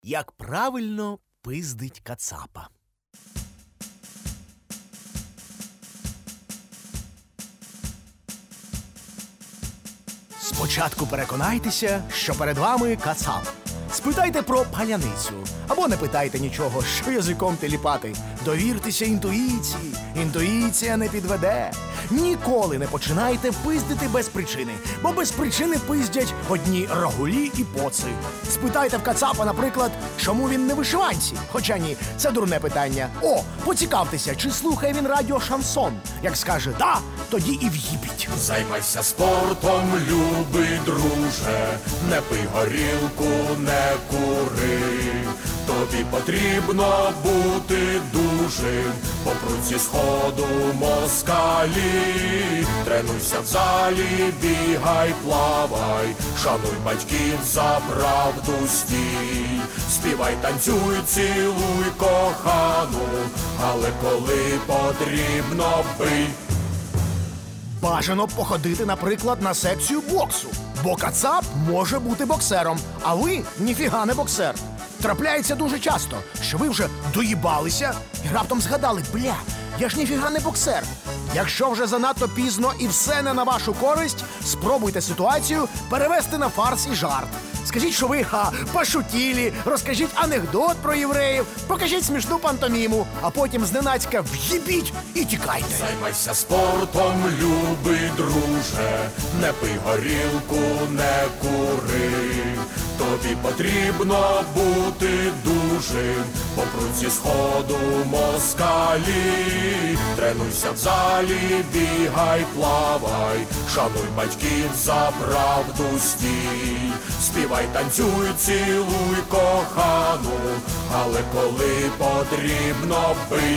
Як правильно пиздить кацапа. Спочатку переконайтеся, що перед вами кацап. Спитайте про паляницю. Або не питайте нічого, що язиком теліпати. Довіртеся інтуїції. Інтуїція не підведе. Ніколи не починайте пиздити без причини. Бо без причини пиздять одні рагулі і поци. Спитайте в кацапа, наприклад, чому він не в вишиванці. Хоча ні, це дурне питання. О, поцікавтеся, чи слухає він радіо «Шансон». Як скаже «да», тоді і в'їбіть. Займайся спортом, любий друже, не пий горілку, не кури. Тобі потрібно бути дужим, попруть зі сходу москалі. Тренуйся в залі, бігай, плавай, шануй батьків, за правду стій. Співай, танцюй, цілуй кохану, але коли потрібно бий. Бажано походити, наприклад, на секцію боксу. Бо кацап може бути боксером, а ви ніфіга не боксер. Трапляється дуже часто, що ви вже доїбалися і раптом згадали: бля, я ж ніфіга не боксер. Якщо вже занадто пізно і все не на вашу користь, спробуйте ситуацію перевести на фарс і жарт. Скажіть, що ви пошутілі, розкажіть анекдот про євреїв, покажіть смішну пантоміму, а потім зненацька в'їбіть і тікайте. Займайся спортом, любий друже, не пий горілку, не кури. Тобі потрібно бути дужим, попруть зі сходу москалі. Тренуйся в залі, бігай, плавай, шануй батьків, за правду стій. Співай, танцюй, цілуй кохану, але коли потрібно бий.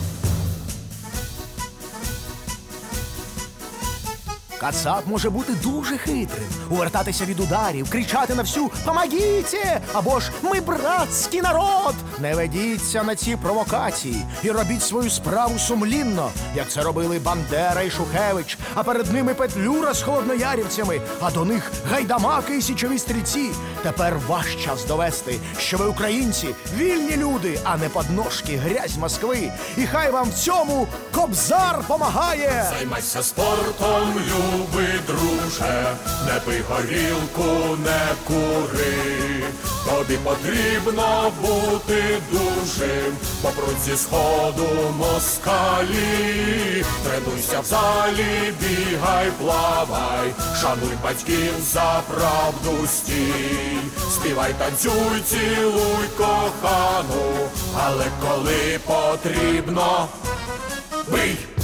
Кацап може бути дуже хитрим, увертатися від ударів, кричати на всю «Помогіте!» або ж «Ми братський народ!». Не ведіться на ці провокації і робіть свою справу сумлінно, як це робили Бандера і Шухевич, а перед ними Петлюра з холодноярівцями, а до них гайдамаки і січові стрільці. Тепер ваш час довести, що ви українці, вільні люди, а не подножки, грязь Москви. І хай вам в цьому Кобзар помагає! Займайся спортом, любий друже, не пий горілку, не кури. Тобі потрібно бути дужим, попруть зі сходу москалі. Тренуйся в залі, бігай, плавай, шануй батьків, за правду стій. Співай, танцюй, цілуй кохану, але коли потрібно бий.